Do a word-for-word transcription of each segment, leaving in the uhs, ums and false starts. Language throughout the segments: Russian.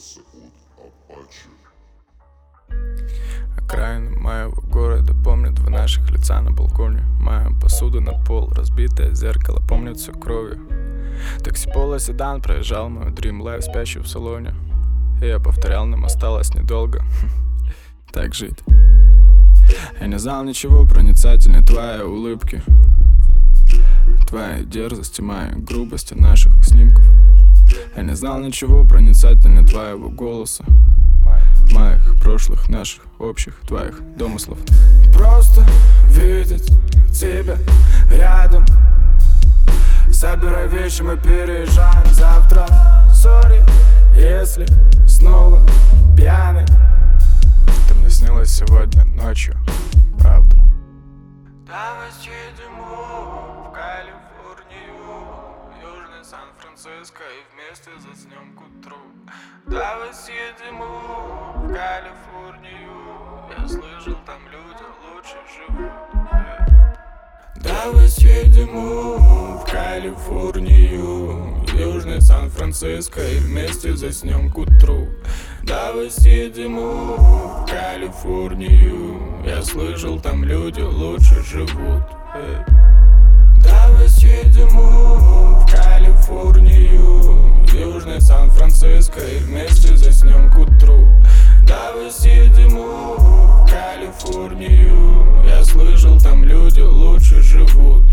Остался от Апачи. Окраины моего города помнят в наших лица на балконе. Моя посуда на пол, разбитое зеркало помнит все кровью. Такси Пола седан проезжал мою Dream Life, спящую в салоне. И я повторял, нам осталось недолго так жить. Я не знал ничего проницательнее твоей улыбки, твоей дерзости, моей грубости, наших снимков. Я не знал ничего проницательнее твоего голоса, моих прошлых, наших общих, твоих домыслов. Просто видеть тебя рядом. Собирай вещи, мы переезжаем завтра. Сори, если снова пьяный. Ты мне снилась сегодня ночью, правда. Давай съедем в Калифорнию, Южный Сан-Франциско, и вместе заснем к утру. Давай съедем в Калифорнию, я слышал, там люди лучше живут. Давай съедем в Калифорнию, Южный Сан-Франциско, и вместе заснем к утру. Давай съедем в Калифорнию, я слышал, там люди лучше живут. Давай съедем в Калифорнию, Южный Сан-Франциско, и вместе заснем к утру. Давай съедем в Калифорнию, я слышал, там люди лучше живут.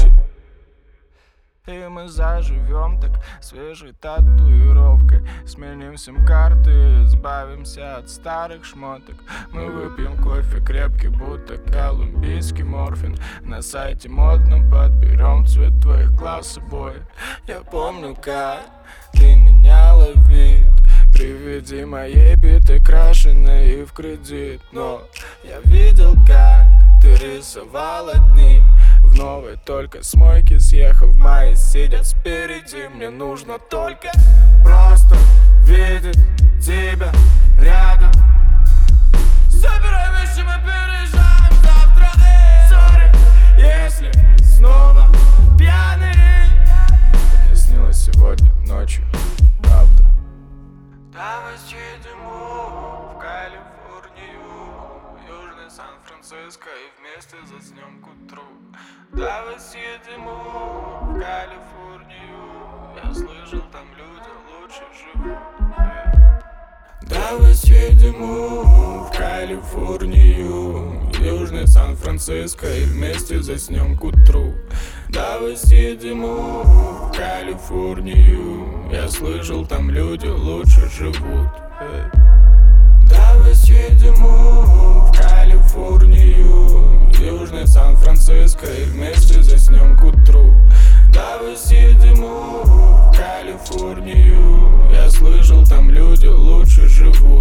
И мы заживем так свежей татуировкой. Сменим сим-карты, избавимся от старых шмоток. Мы выпьем кофе крепкий, будто колумбийский морфин. На сайте модном подберем цвет твоих глаз обои. Я помню, как ты меняла вид при виде моей биты, крашеной и в кредит. Но я видел, как ты рисовала дни в новой только с мойки, съехав, мои сидят спереди. Мне нужно только просто видеть тебя рядом. Собирай вещи, мы переезжаем завтра. Сори, если снова пьяный. Мне снилось сегодня ночью, правда. Давай съедем в Калифорнию, Южный Сан-Франциско, и вместе заснем к утру. Давай съедем в Калифорнию, я слышал, там люди лучше живут. Давай съедем в Калифорнию, Южный Сан-Франциско, и вместе заснем к утру. Давай съедем в Калифорнию, я слышал, там люди лучше живут. Давай съедем в Калифорнию, Южный Сан-Франциско, и вместе заснем к утру. Давай съедем в Калифорнию, я слышал, там люди лучше живут.